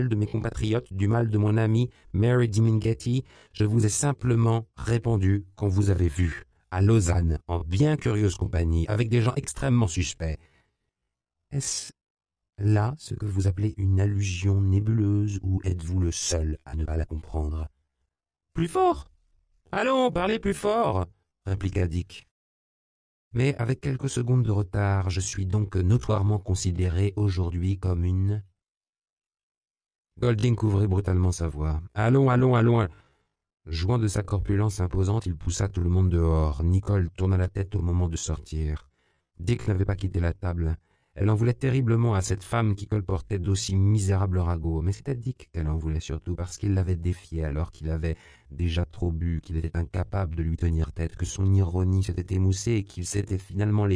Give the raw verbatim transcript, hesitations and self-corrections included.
de mes compatriotes, du mal de mon ami Mary Dominguetti, je vous ai simplement répondu qu'on vous avait vu, à Lausanne, en bien curieuse compagnie, avec des gens extrêmement suspects. Est-ce là ce que vous appelez une allusion nébuleuse, ou êtes-vous le seul à ne pas la comprendre? Plus fort! Allons, parlez plus fort! Répliqua Dick. Mais avec quelques secondes de retard, je suis donc notoirement considéré aujourd'hui comme une... Golding couvrit brutalement sa voix. Allons, allons, allons. Jouant de sa corpulence imposante, il poussa tout le monde dehors. Nicole tourna la tête au moment de sortir. Dick n'avait pas quitté la table. Elle en voulait terriblement à cette femme qui colportait d'aussi misérables ragots, mais c'était Dick qu'elle en voulait surtout parce qu'il l'avait défiée alors qu'il avait déjà trop bu, qu'il était incapable de lui tenir tête, que son ironie s'était émoussée et qu'il s'était finalement